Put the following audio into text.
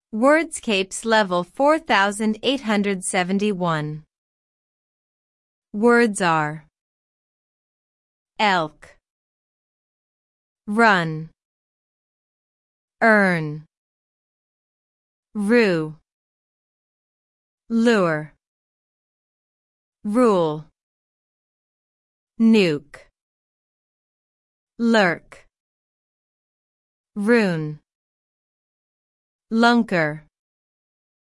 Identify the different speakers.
Speaker 1: Wordscapes level 4871. Words are elk, run, earn, rue, lure, rule, nuke, lurk, rune, lunker,